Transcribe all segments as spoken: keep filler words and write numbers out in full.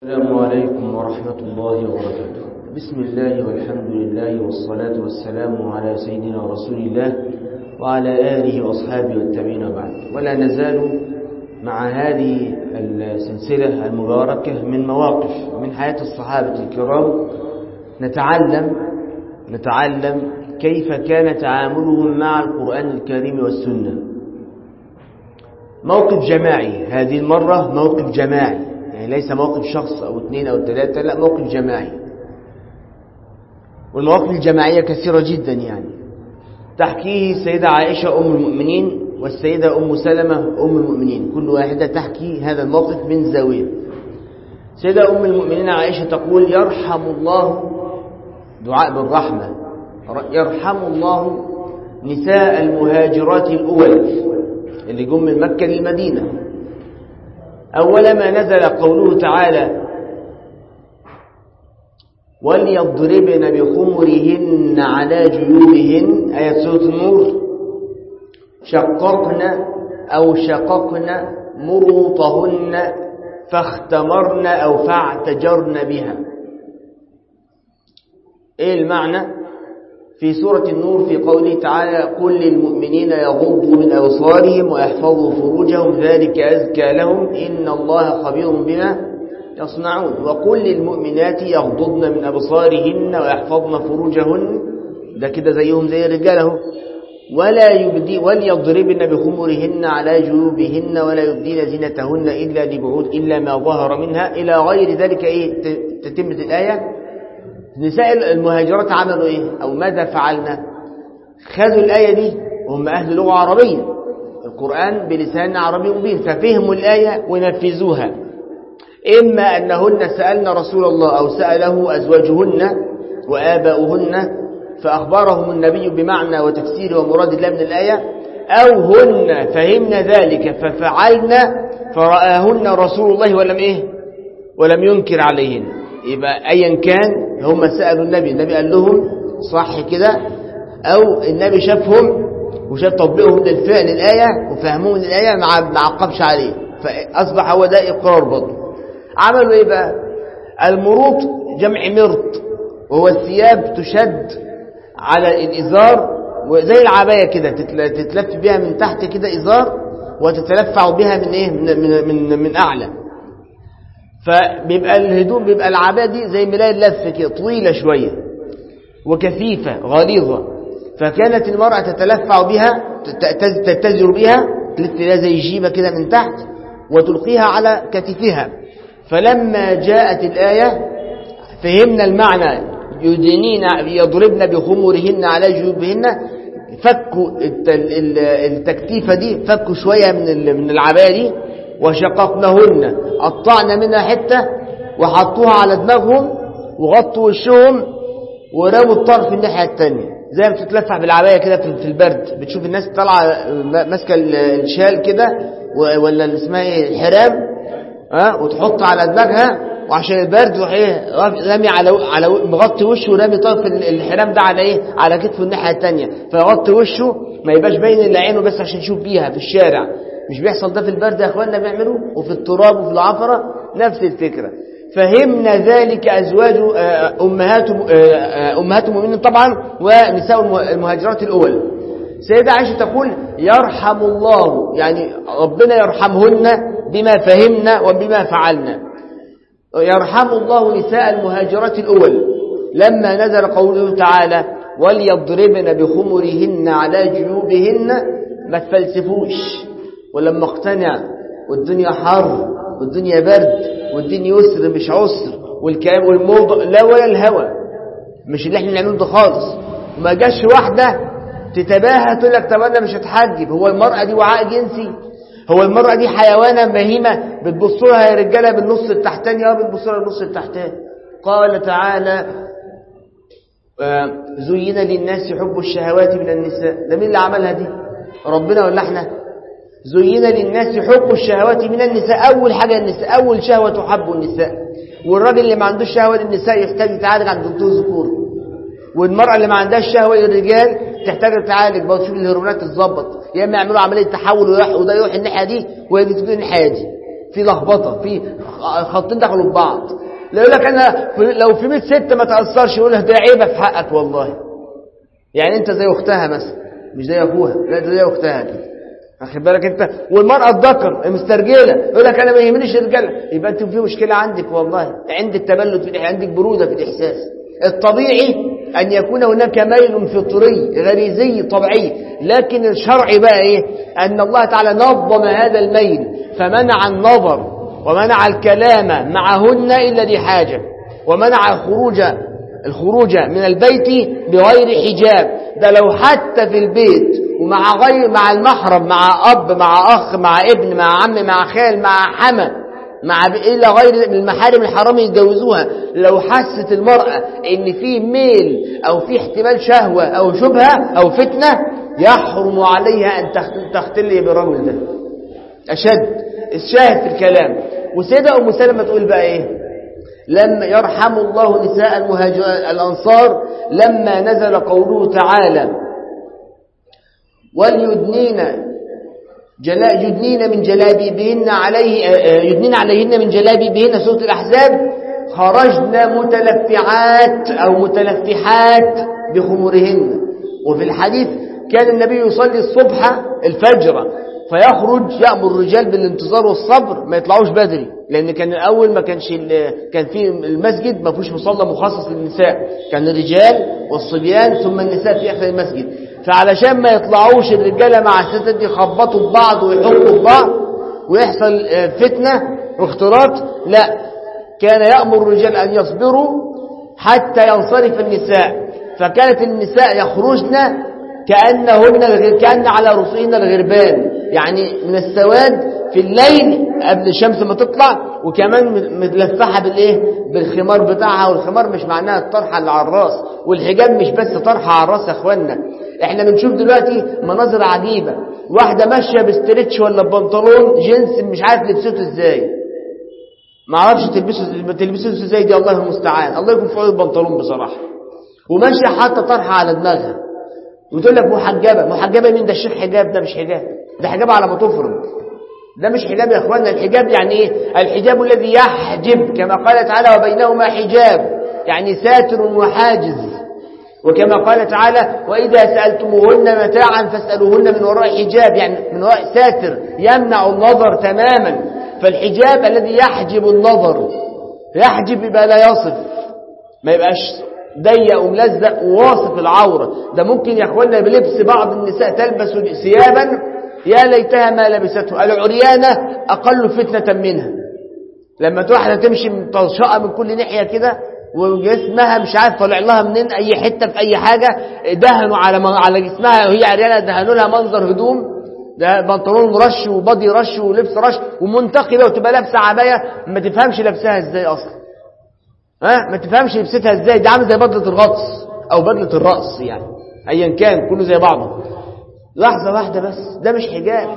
السلام عليكم ورحمة الله وبركاته. بسم الله والحمد لله والصلاة والسلام على سيدنا رسول الله وعلى آله وأصحابه والتابعين بعد. ولا نزال مع هذه السلسلة المباركة من مواقف من حياة الصحابة الكرام نتعلم نتعلم كيف كان تعاملهم مع القرآن الكريم والسنة. موقف جماعي هذه المرة، موقف جماعي، يعني ليس موقف شخص أو اثنين أو ثلاثة، لا، موقف جماعي. والمواقف الجماعية كثيرة جدا، يعني تحكيه السيدة عائشة أم المؤمنين والسيدة أم سلمة أم المؤمنين، كل واحدة تحكي هذا الموقف من زاوية. السيدة أم المؤمنين عائشة تقول: يرحم الله، دعاء بالرحمة، يرحم الله نساء المهاجرات الأول اللي جم من مكة للمدينة. أول ما نزل قوله تعالى: وليضربن بخمرهن على جيوبهن، آية سورة النور، شققن أو شققن مروطهن فاختمرن أو فاعتجرن بها. إيه المعنى؟ في سورة النور في قوله تعالى: قل للمؤمنين يغضوا من أبصارهم ويحفظوا فروجهم ذلك أزكى لهم إن الله خبير بما يصنعون. وقل للمؤمنات يغضضن من أبصارهن ويحفظن فروجهن، ده كده زيهم زي الرجال، ولا يبدي وليضربن بخمرهن على جيوبهن ولا يبدين زينتهن إلا لبعول إلا ما ظهر منها إلى غير ذلك. إيه تتمة الآية؟ نساء المهاجرات عملوا إيه أو ماذا فعلنا؟ خذوا الآية دي وهم أهل لغة عربية، القرآن بلسان عربي مبين، ففهموا الآية ونفذوها. إما أنهن سألن رسول الله أو سأله أزواجهن وآباؤهن فأخبرهم النبي بمعنى وتفسير ومراد الله من الآية، أو هن فهمن ذلك ففعلن فرآهن رسول الله ولم إيه ولم ينكر عليهن. يبقى أيا كان هم سألوا النبي، النبي قال لهم صح كده، أو النبي شافهم وشاف تطبيقهم للفعل الآية وفهموه الآية ما عقبش عليه، فأصبح هو ده إقرار برضه. عملوا إيه بقى؟ المروط جمع مرط، وهو الثياب تشد على الإزار وزي العباية كده، تتلف بها من تحت كده إزار وتتلفع بها من إيه من من من, من أعلى. فبيبقى الهدوم، بيبقى العباية دي زي ملاية اللف كده، طويلة شوية وكثيفة غليظة، فكانت المرأة تتلفع بها، تتزر بها، تلف لها زي جيبة كده من تحت وتلقيها على كتفها. فلما جاءت الآية فهمنا المعنى، يدنين يضربن بخمرهن على جيوبهن، فكوا التكتيفة دي، فكوا شوية من من العباية دي وشققنهن، قطعنا منها حتة وحطوها على دماغهم وغطوا وشهم ورموا الطرف الناحية التانية، زي ما بتتلفع بالعباية كده في البرد. بتشوف الناس طالعة ماسكة الشال كده ولا اللي اسمها ايه الحرام، ها، وتحط على دماغها وعشان البرد ايه رامي على على مغطي وشه ورامي طرف الحرام ده على ايه على كتفه الناحية التانية، فيغطي وشه ما يبقاش باين الا عينه بس عشان يشوف بيها في الشارع. مش بيحصل ده في البرد يا اخواننا؟ بيعملوه، وفي التراب وفي العفرة نفس الفكرة. فهمنا ذلك أزواج أمهات أمهات المؤمنين طبعا ونساء المهاجرات الأول. سيدة عائشة تقول: يرحم الله، يعني ربنا يرحمهن بما فهمنا وبما فعلنا. يرحم الله نساء المهاجرات الأول لما نزل قوله تعالى: وليضربن بخمرهن على جيوبهن. ما تفلسفوش، ولما اقتنع والدنيا حر والدنيا برد والدنيا يسر مش عسر والكلام والموضوع لا ولا الهوى، مش اللي احنا نعمله ده خالص. ما جاش واحدة تتباهى تقول لك طب انا مش هتحجب، هو المرأة دي وعاء جنسي؟ هو المرأة دي حيوانة بهيمة بتبصوا لها يا رجالة بالنص التحتاني؟ اه بتبصوا لها بالنص التحتاني. قال تعالى: زين للناس حب الشهوات من النساء. ده مين اللي عملها دي؟ ربنا ولا احنا؟ زين للناس حب الشهوات من النساء، أول حاجة النساء، أول شهوة تحب النساء. والراجل اللي ما عندوش شهوة للنساء يحتاج يتعالج عند دكتور ذكور، والمرأة اللي ما عندهاش شهوة للرجال تحتاج تتعالج برضه، تشوف الهرمونات تتظبط، يا اما يعملوا عملية تحول وده يروح الناحية دي وهي دي تروح الناحية دي. في لخبطه، في خطين دخلوا في بعض. لا يقول لك انا لو في مية ست ما تاثرش، يقول لك ده عيبه في حقك والله. يعني انت زي اختها مثلا، مش زي اخوها، لا ده زي اختها كده، واخد بالك انت. والمراه الذكر المسترجله يقول لك انا ما يهمنيش الرجاله، يبقى انت في مشكله عندك والله، عندك تبلد في الإحساس، عندك بروده في الاحساس. الطبيعي ان يكون هناك ميل فطري غريزي طبيعي، لكن الشرع بقى ايه؟ ان الله تعالى نظم هذا الميل، فمنع النظر ومنع الكلام معهن الا لحاجه، ومنع الخروج الخروج من البيت بغير حجاب. ده لو حتى في البيت ومع غير مع المحرم، مع أب مع أخ مع ابن مع عم مع خال مع حما مع إلى غير المحارم الحرام يتجوزوها، لو حست المرأة إن في ميل أو في احتمال شهوة أو شبهة أو فتنة، يحرم عليها أن تختلي بالرجل ده. أشد الشاهد في الكلام. وسيدة أم سلمة تقول بقى إيه؟ لما يرحم الله نساء المهاجر الأنصار لما نزل قوله تعالى وليدنين جلا يدنين من جلابيبهن عليه يدنين عليهن من جلابيبهن، سورة الأحزاب، خرجن متلفعات أو متلفحات بخمرهن. وفي الحديث كان النبي يصلي الصبح الفجر فيخرج يأمر الرجال بالانتظار والصبر، ما يطلعوش بدري، لأن كان الأول ما كانش كان في المسجد ما فيش مصلى مخصص للنساء، كان الرجال والصبيان ثم النساء في آخر المسجد. فعلشان ما يطلعوش الرجالة مع الستات يخبطوا ببعض ويحطوا ببعض ويحصل فتنة واختلاط، لا، كان يأمر الرجال أن يصبروا حتى ينصرف النساء. فكانت النساء يخرجن كأنهن الغير كأن على رؤوسهن الغربان، يعني من السواد في الليل قبل الشمس ما تطلع، وكمان متلفحة بالايه؟ بالخمار بتاعها. والخمار مش معناها الطرحة اللي على الراس، والحجاب مش بس طرحة على الراس يا اخوانا. احنا بنشوف دلوقتي مناظر عجيبة، واحدة ماشية بستريتش ولا بنطلون جينز مش عارف لبسته ازاي، ما اعرفش تلبسه تلبسه ازاي دي، الله المستعان، الله يكون في عون البنطلون بصراحة. وماشية حاطة طرحة على دماغها وتقول لك محجبة. محجبة مين؟ ده الشيخ حجاب، ده مش حجاب، ده حجاب على ما تفرض، ده مش حجاب يا اخوانا. الحجاب يعني ايه؟ الحجاب الذي يحجب، كما قال تعالى وبينهما حجاب، يعني ساتر وحاجز. وكما قال تعالى وإذا سألتموهن متاعا فاسألوهن من وراء حجاب، يعني من وراء ساتر يمنع النظر تماما. فالحجاب الذي يحجب النظر، يحجب يبقى لا يصف، ما يبقاش ضيق وملزق وواصف العورة. ده ممكن يا اخوانا بلبس بعض النساء تلبس ثيابا يا ليتها ما لبسته، العريانة أقل فتنة منها. لما واحدة تمشي مطلشقة من كل ناحية كده وجسمها مش عارف طلع لها منين أي حتة في أي حاجة، دهنوا على على جسمها وهي عريانة، دهنوا لها منظر هدوم، ده بنطلون رش وبادي رش ولبس رش ومنتقبة، وتبقى لابسة عباية ما تفهمش لابسها ازاي أصلا، ها ما تفهمش لبستها ازاي، دي عامل زي بدلة الغطس أو بدلة الرأس، يعني أيا كان كله زي بعضه. لحظة واحدة بس، ده مش حجاب.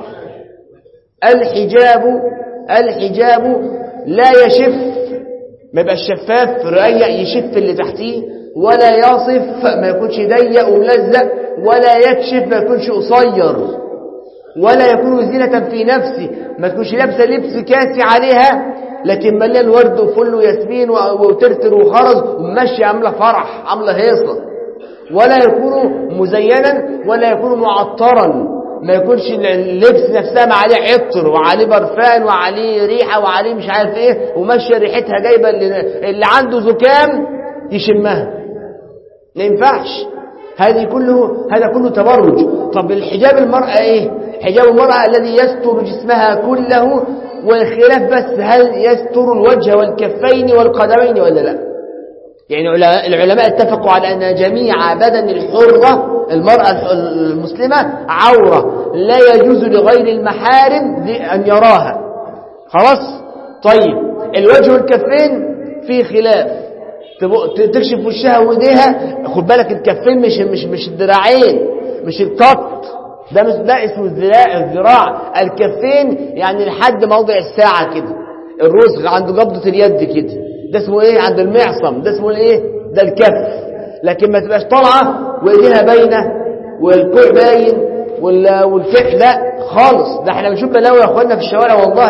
الحجاب الحجاب لا يشف، ما يبقاش شفاف رقيق يشف اللي تحتيه، ولا يصف ما يكونش ضيق وملزق، ولا يكشف ما يكونش قصير، ولا يكون زينة في نفسه، ما تكونش لابسه لبس كاسي عليها لكن مليان ورد وفل وياسمين وترتر وخرز وماشيه عامله فرح عامله هيصه. ولا يكون مزينا ولا يكون معطرا، ما يكونش اللبس نفسها ما عليه عطر وعليه برفان وعليه ريحة وعليه مش عارف ايه وماشية ريحتها جايبة اللي, اللي عنده زكام يشمها، ما ينفعش. هذه كله هذا كله تبرج. طب الحجاب المرأة ايه؟ حجاب المرأة الذي يستر جسمها كله، والخلاف بس هل يستر الوجه والكفين والقدمين ولا لا. يعني العلماء اتفقوا على أن جميع بدن الحرة المرأة المسلمة عورة لا يجوز لغير المحارم أن يراها. خلاص؟ طيب الوجه والكفين في خلاف، تكشف وشها وإيديها، خد بالك الكفين مش مش مش الذراعين، مش القط، ده مش ده اسمه الذراع. الكفين يعني لحد موضع الساعة كده، الرزق عند قبضة اليد كده، ده اسمه ايه؟ عند المعصم، ده اسمه الايه؟ ده الكف. لكن ما تبقاش طالعه وايديها باينه والكوع باين والكف، لا خالص. ده احنا بنشوف بلاوي يا اخوانا في الشوارع والله،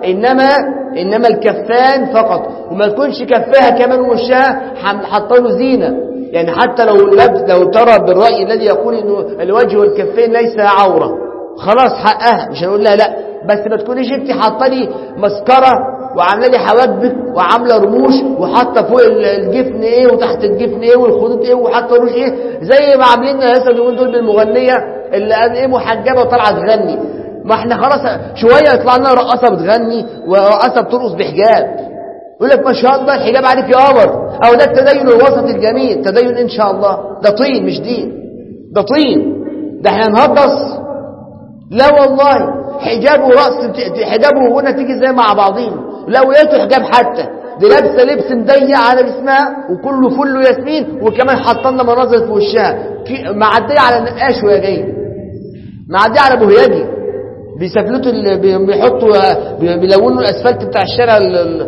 إنما إنما الكفان فقط، وما تكونش كفاها كمان وشها حاطه زينة. يعني حتى لو لو ترى بالرأي الذي يقول إنه الوجه والكفين ليس عورة خلاص حقها، مش هنقول لها لا، بس ما تكونيش انت حاطه لي مسكره وعامله لي حواجبك وعامله رموش وحاطه فوق الجفن ايه وتحت الجفن ايه والخدود ايه وحاطه روش ايه، زي ما عاملين لسه اليومين دول بالمغنيه اللي قال ايه محجبه وطالعه تغني. ما احنا خلاص شويه يطلع لنا رقاصه بتغني ورقاصه بترقص بحجاب، يقول لك ما شاء الله الحجاب عليك يا قمر، او ده التدين الوسط الجميل. تدين ان شاء الله ده طين مش دين، ده طين، ده احنا نهبص. لا والله حجاب ورأس حجاب وهنا تيجي زي مع بعضين، لو لقيته حجاب حتى دي لابسه لبس مضيق على جسمها وكله فل وياسمين وكمان حاطه لنا مناظر في وشها، معديه على النقاش وهي جايه، معديه على بوهيجي بيسفلتوا بيحطوا بيلونوا الاسفلت بتاع الشارع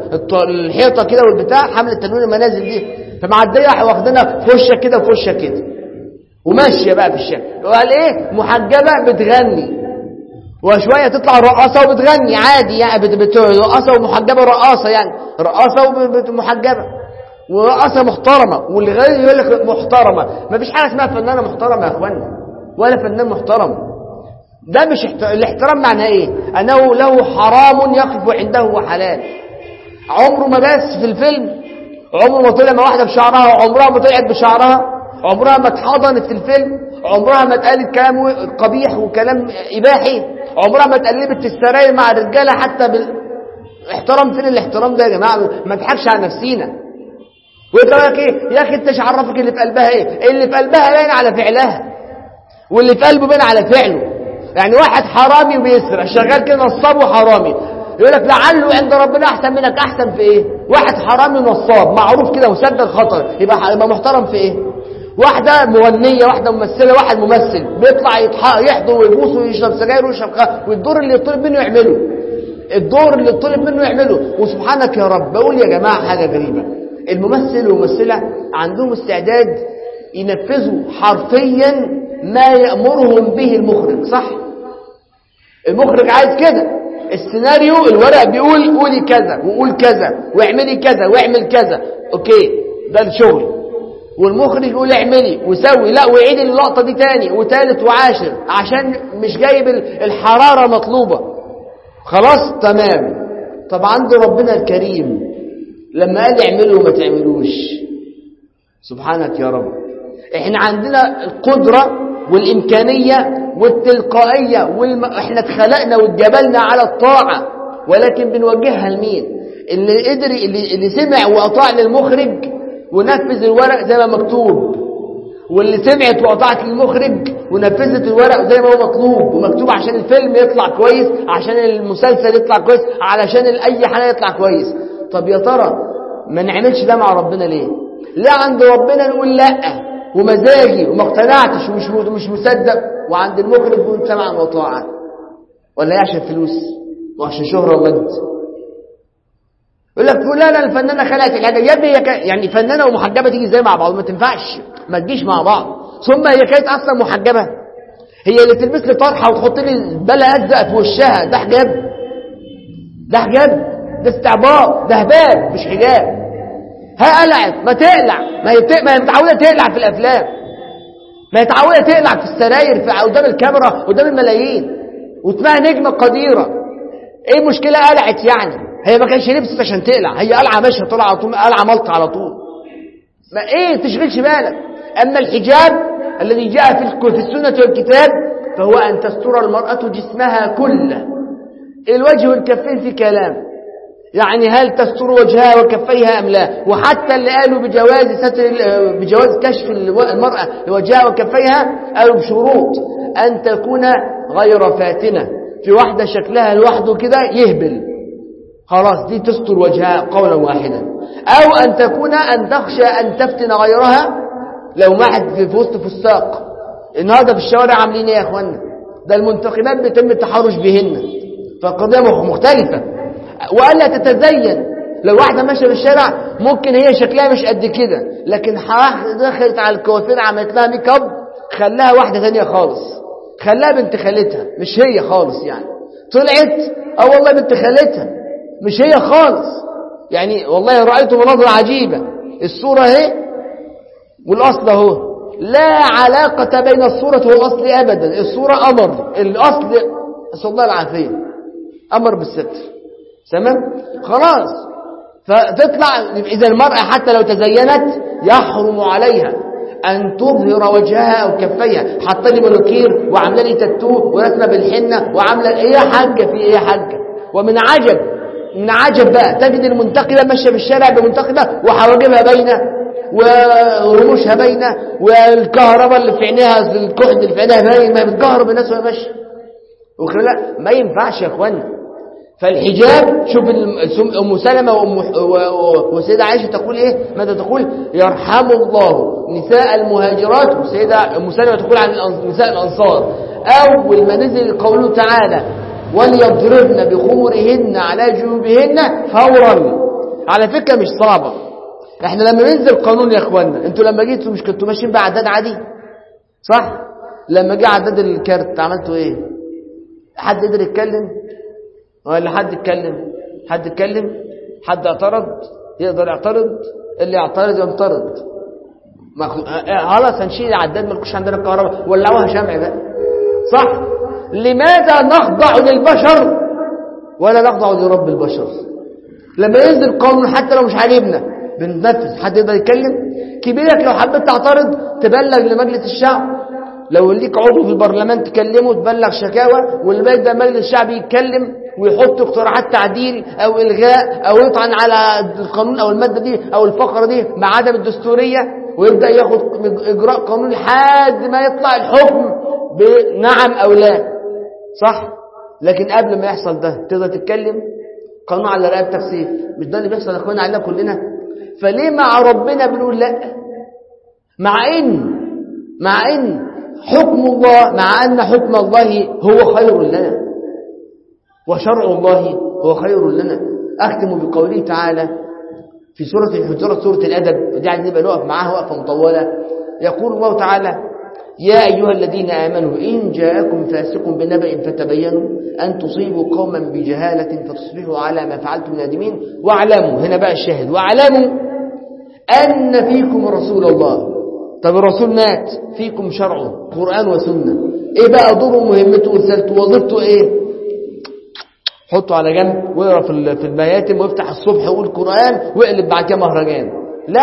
الحيطه كده والبتاع حمله تلوين المنازل دي، فمعديه واخدنا في وشها كده وفي وشها كده وماشيه بقى في الشارع. وقال ايه محجبه بتغني، وشوية تطلع رقاصة وبتغني عادي يعني، رقاصة ومحجبة رقاصة يعني رقاصة ومحجبة ورقاصة محترمة، واللي غير يقول لك محترمة. ما فيش حاجة اسمها فنانة محترمة يا اخوانا ولا فنان محترم. ده مش احترام. الاحترام معناه ايه؟ انه له حرام يقف عنده وحلال. عمره ما بس في الفيلم، عمره ما طلع مع واحدة بشعرها، عمرها ما طلعت بشعرها، عمرها ما اتحضنت في الفيلم، عمرها ما اتقالت كلام قبيح وكلام إباحي، عمرها ما اتقلبت في السراير مع الرجالة حتى بالاحترام. فين الاحترام ده يا جماعة؟ ما نضحكش على نفسينا. ويقول لك ايه يا اخي انت ايش عرفك اللي في قلبها ايه؟ اللي في قلبها باين على فعلها، واللي في قلبه باين على فعله. يعني واحد حرامي وبيسرق شغال كده نصاب وحرامي، يقول لك لعله عند ربنا احسن منك. احسن في ايه؟ واحد حرامي نصاب معروف كده وسد الخطر، يبقى يبقى محترم في ايه؟ واحدة مغنية، واحدة ممثلة، واحد ممثل بيطلع يحضر ويبوس ويشرب سجاير ويشرب خمر، والدور اللي يطلب منه يعمله، الدور اللي يطلب منه يعمله. وسبحانك يا رب بقول يا جماعة حاجة غريبة، الممثل والممثلة عندهم استعداد ينفذوا حرفيا ما يأمرهم به المخرج، صح؟ المخرج عايز كده، السيناريو الورق بيقول قولي كذا وقول كذا واعملي كذا واعمل كذا، اوكي ده الشغل. والمخرج يقول اعملي وسوي لا وعيد اللقطة دي تاني وتالت وعاشر عشان مش جايب الحرارة مطلوبة. خلاص تمام. طب عند ربنا الكريم لما قال اعملوا وما تعملوش، سبحانك يا رب. احنا عندنا القدرة والإمكانية والتلقائية والم... احنا اتخلقنا واتجبلنا على الطاعة، ولكن بنوجهها لمين؟ اللي قدر اللي, اللي سمع وأطاع للمخرج ونفذ الورق زي ما مكتوب، واللي سمعت وقطعت للمخرج ونفذت الورق زي ما هو مطلوب ومكتوب عشان الفيلم يطلع كويس، عشان المسلسل يطلع كويس، علشان اي حاجه يطلع كويس. طب يا ترى ما نعملش ده مع ربنا ليه؟ لا عند ربنا نقول لا ومزاجي وما اقتنعتش ومش مش مصدق، وعند المخرج نقول سمعا وطاعه. ولا ايه؟ عشان فلوس وعشان شهره ومجد. يقول لك فلانة الفنانة خلقت الحاجة. يا ابني يعني فنانة ومحجبة تيجي ازاي مع بعض؟ ما تنفعش، ما تجيش مع بعض. ثم هي كانت اصلا محجبة؟ هي اللي تلبس لي طرحة وتحط لي بلا ازرق في وشها ده حجاب؟ ده حجاب؟ ده استعباط، ده هباب مش حجاب. ها قلعت ما تقلع، ما هي ما هي متعودة تقلع في الافلام، ما هي متعودة تقلع في السراير في قدام الكاميرا قدام الملايين واسمها نجمة قديرة. ايه المشكلة قلعت يعني؟ هي ما كانش لبست عشان تقلع، هي قلعه ماشيه طلع على طول، قلعه ملط على طول. ما ايه تشغلش بالك. اما الحجاب الذي جاء في في السنه والكتاب فهو ان تستر المراه جسمها كله. الوجه والكفين في كلام، يعني هل تستر وجهها وكفيها ام لا؟ وحتى اللي قالوا بجواز ستر بجواز كشف المراه لوجهها وكفيها قالوا بشروط ان تكون غير فاتنه. في واحده شكلها لوحده كده يهبل، خلاص دي تستر وجهها قولا واحدا. او ان تكون ان تخشى ان تفتن غيرها. لو واحد في وسط فساق النهارده في الشوارع عاملين ايه يا اخوانا؟ ده المنتخبات بيتم التحرش بهن، فالقضيه مختلفه. والا تتزين، لو واحده ماشيه في الشارع ممكن هي شكلها مش قد كده، لكن دخلت على الكوافير عملت لها ميك اب خلاها واحده ثانيه خالص، خلاها بنت خالتها مش هي خالص، يعني طلعت اه والله بنت خالتها مش هي خالص. يعني والله رأيت مناظر عجيبة، الصورة اهي والأصل اهو، لا علاقة بين الصورة والأصل أبدا. الصورة أمر، الأصل نسأل الله العافية أمر بالستر، تمام خلاص. فتطلع إذا المرأة حتى لو تزينت يحرم عليها أن تظهر وجهها أو كفيها. حاطه لي منوكير وعامله لي تاتو ورسمه بالحنة وعامله ايه يا حاجة في ايه يا حاجة. ومن عجب من عجب بقى تجد المنتقبة ماشية في الشارع بمنتقبة وحواجبها باينة ورموشها باينة والكهرباء اللي في عينيها الكحل اللي في عينيها باين، ما بتكهرب الناس وهي ماشية. لا ما ينفعش يا اخوانا. فالحجاب شوف ام سلمة وسيدة عائشة تقول ايه، ماذا تقول؟ يرحم الله نساء المهاجرات. وسيدة ام سلمة تقول عن نساء الانصار اول ما نزل قوله تعالى وليضربن بخمرهن على جيوبهن فورا. على فكرة مش صعبة. احنا لما ننزل قانون يا اخوانا، انتوا لما جيتوا مش كنتوا ماشيين بعداد عادي صح؟ لما جه عداد الكارت عملتوا ايه؟ حد قدر يتكلم ولا حد يتكلم؟ حد يتكلم؟ حد اعترض؟ يقدر يعترض؟ اللي يعترض ينطرد. خلاص هنشيل العداد، مالكوش عندنا الكهرباء، ولعوها شمع بقى صح؟ لماذا نخضع للبشر ولا نخضع لرب البشر؟ لما ينزل قانون حتى لو مش عاجبنا بننفذ. حد يقدر يتكلم؟ كبيرك لو حبيت تعترض تبلغ لمجلس الشعب، لو ليك عضو في البرلمان تكلمه تبلغ شكاوى، والباقي ده مجلس الشعب يتكلم ويحط اقتراحات تعديل او الغاء او يطعن على القانون او الماده دي او الفقره دي مع عدم الدستوريه، ويبدا ياخد اجراء قانون لحد ما يطلع الحكم بنعم او لا صح؟ لكن قبل ما يحصل ده تقدر تتكلم؟ قانون على رقبتك سيف. مش ده اللي بيحصل يا اخوانا علينا كلنا؟ فليه مع ربنا بنقول لا؟ مع ان مع ان حكم الله، مع ان حكم الله هو خير لنا وشرع الله هو خير لنا. اختم بقوله تعالى في سورة الحجرات سورة الأدب، دي عايزين نبقى نقف معاها وقفة مطولة. يقول الله تعالى يا أيها الذين آمنوا إن جاءكم فاسق بنبأ فتبينوا أن تصيبوا قوما بجهالة فتصبحوا على ما فعلتم نادمين واعلموا، هنا بقى الشاهد، واعلموا أن فيكم رسول الله. طب الرسول مات، فيكم شرعه قرآن وسنة. ايه بقى دوره ومهمته ورسالته ووظيفته ايه؟ حطه على جنب واقرا في المياتم وافتح الصبح وقول قرآن واقلب بعد كده مهرجان. لا،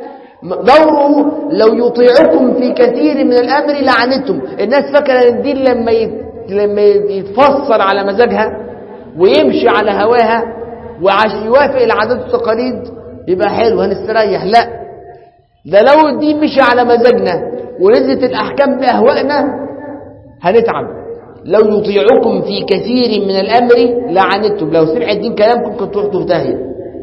دوره لو يطيعكم في كثير من الأمر لعنتم. الناس فاكره ان الدين لما لما يتفسر على مزاجها ويمشي على هواها وعشان يوافق العادات والتقاليد يبقى حلو هنستريح. لا، ده لو الدين مشي على مزاجنا ونزلت الأحكام بأهوائنا هنتعب. لو يطيعكم في كثير من الأمر لعنتم. لو سمع الدين كلامكم كنتوا تروحوا في داهية.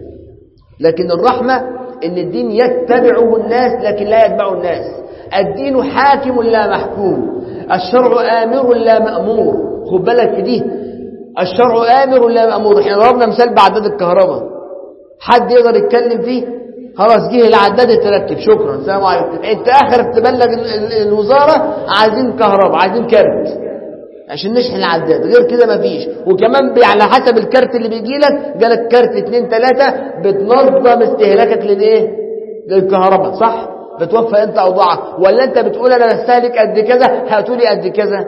لكن الرحمة ان الدين يتبعه الناس لكن لا يتبعه الناس. الدين حاكم لا محكوم، الشرع آمر لا مأمور. خد بالك في دي، الشرع آمر لا مأمور. احنا ضربنا مثال بعداد الكهرباء، حد يقدر يتكلم فيه؟ خلاص جه العداد اتركب، شكرا السلام عليكم. انت اخرك تبلغ الوزارة عايزين كهرباء عايزين كارت عشان نشحن العداد، غير كده مفيش. وكمان على حسب الكارت اللي بيجي لك، جالك كارت اتنين تلاتة بتنظم استهلاكك للايه؟ للكهرباء صح؟ بتوفى انت اوضاعك، ولا انت بتقول انا بستهلك قد كذا هاتولي قد كذا؟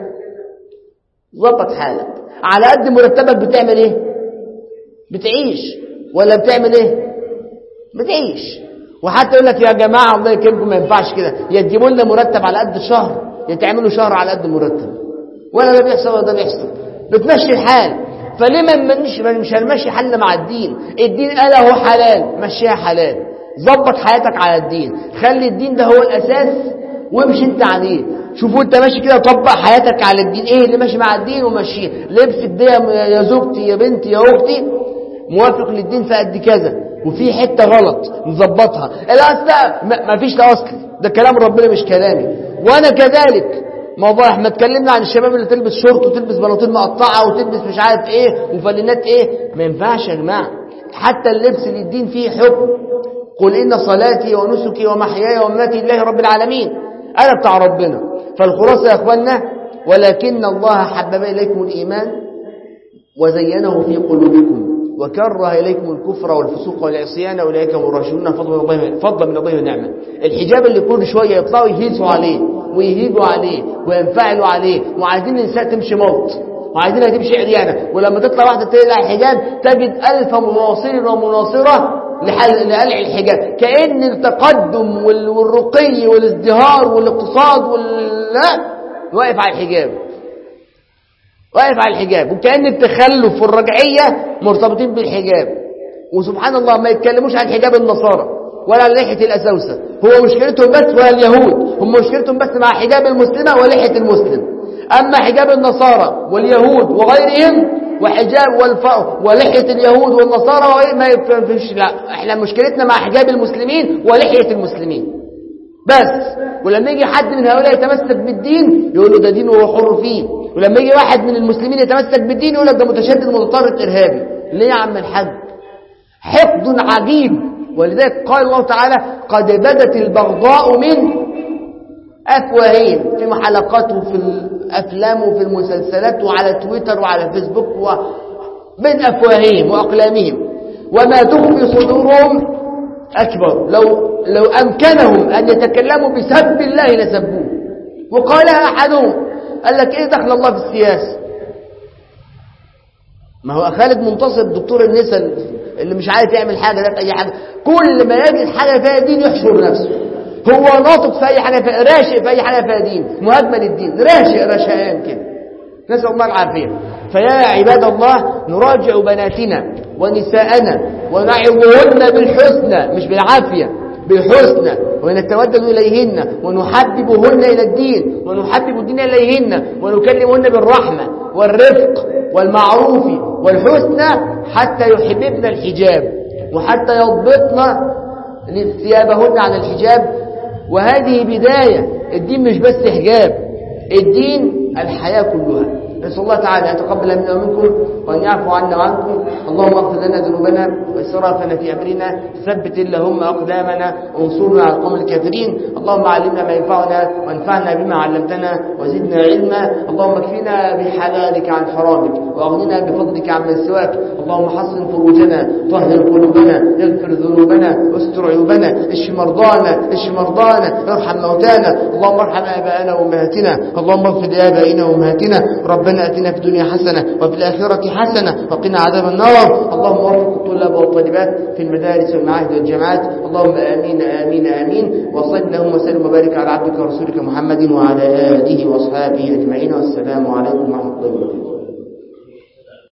ظبط حالك على قد مرتبك. بتعمل ايه؟ بتعيش ولا بتعمل ايه؟ بتعيش. وحتى يقول لك يا جماعه الله يكرمكم ما ينفعش كده، يا تجيبوا لنا مرتب على قد الشهر يا تعملوا شهر على قد المرتب. ولا ده بيحصل ولا ده بيحصل، بتمشي الحال. فليه ما مش مش هنمشي حالنا مع الدين؟ الدين قال هو حلال، مشيها حلال. ظبط حياتك على الدين، خلي الدين ده هو الاساس وامشي انت عليه. شوفوا انت ماشي كده طبق حياتك على الدين. ايه اللي ماشي مع الدين ومشيه؟ لبسك ده يا زوجتي يا بنتي يا اختي موافق للدين في قد كذا، وفي حته غلط نظبطها. الاصل ما فيش لا اصل، ده كلام ربنا مش كلامي. وانا كذلك موضوع احنا اتكلمنا عن الشباب اللي تلبس شورت وتلبس بناطيل مقطعه وتلبس مش عارف ايه وفلينات ايه. ما ينفعش يا جماعه. حتى اللبس للدين فيه حكم. قل ان صلاتي ونسكي ومحياي ومماتي لله رب العالمين، انا بتاع ربنا. فالخلاصه يا اخوانا ولكن الله حبب اليكم الايمان وزينه في قلوبكم وكره إليكم الكفر والفسوق والعصيان أولئك هم الراشدون فضلا من الله فضلا من الله ونعمة. الحجاب اللي كل شوية يطلعوا يهيسوا عليه ويهيجوا عليه وينفعلوا عليه وعايزين النساء تمشي موت وعايزينها تمشي عريانة، ولما تطلع واحدة تقلع الحجاب تجد ألف مناصر ومناصرة لقلع الحجاب، كأن التقدم والرقي والازدهار والاقتصاد وال... واقف على الحجاب، واقف على الحجاب، وكأن التخلف والرجعية مرتبطين بالحجاب. وسبحان الله ما يتكلموش عن حجاب النصارى ولا عن لحية الأسوسة، هو مشكلتهم بس ولا اليهود، هم مشكلتهم بس مع حجاب المسلمة ولحية المسلم. أما حجاب النصارى واليهود وغيرهم وحجاب والفرق ولحية اليهود والنصارى ما يفهمش، لا احنا مشكلتنا مع حجاب المسلمين ولحية المسلمين بس. ولما يجي حد من هؤلاء يتمسك بالدين يقول له ده دين وهو حر فيه، ولما يجي واحد من المسلمين يتمسك بالدين يقول لك ده متشدد متطرف إرهابي. ليه يا عم الحاج؟ حقد عجيب. ولذلك قال الله تعالى قد بدت البغضاء من أفواههم، في محلقات وفي الأفلام وفي المسلسلات وعلى تويتر وعلى فيسبوك ومن أفواههم وأقلامهم وما تخفي صدورهم أكبر. لو, لو أمكنهم أن يتكلموا بسب الله لسبوه. وقالها أحدهم قال لك إيه دخل الله في السياسة؟ ما هو خالد منتصر دكتور النساء اللي مش عارف يعمل حاجة ده في أي حاجة، كل ما يجد حاجة فيها دين يحشر نفسه، هو ناطق في أي حاجة فيها، راشق في أي حاجة فيها دين، مهاجمة للدين، راشق رشقان كده، نسأل الله العافية. فيا عباد الله نراجع بناتنا ونساءنا ونعظهن بالحسنى مش بالعافية، بالحسنى، ونتودد إليهن ونحببهن إلى الدين ونحبب الدين إليهن ونكلمهن بالرحمة والرفق والمعروف والحسنى حتى يحببن الحجاب وحتى يضبطن ثيابهن عن الحجاب. وهذه بداية الدين، مش بس حجاب الدين، الحياة كلها. نسأل الله تعالى أن يتقبل منا ومنكم وأن يعفو عنا وعنكم. اللهم اغفر لنا ذنوبنا وإسرافنا في أمرنا، ثبت اللهم أقدامنا وانصرنا على القوم الكافرين. اللهم علمنا ما ينفعنا وانفعنا بما علمتنا وزدنا علما. اللهم اكفنا بحلالك عن حرامك وأغننا بفضلك عمن سواك. اللهم حصن فروجنا، طهر قلوبنا، اغفر ذنوبنا، استر عيوبنا، اشف مرضانا، اشف مرضانا، ارحم موتانا. اللهم ارحم آباءنا وأمهاتنا، اللهم اغفر لآبائنا وأمهاتنا. ربنا اتنا في الدنيا حسنة وفي الآخرة حسنة وقنا عذاب النار. اللهم وفق الطلاب والطالبات في المدارس والمعاهد والجامعات. اللهم آمين آمين آمين. وصل اللهم وسلم وبارك على عبدك ورسولك محمد وعلى آله وأصحابه أجمعين. والسلام عليكم ورحمة الله وبركاته.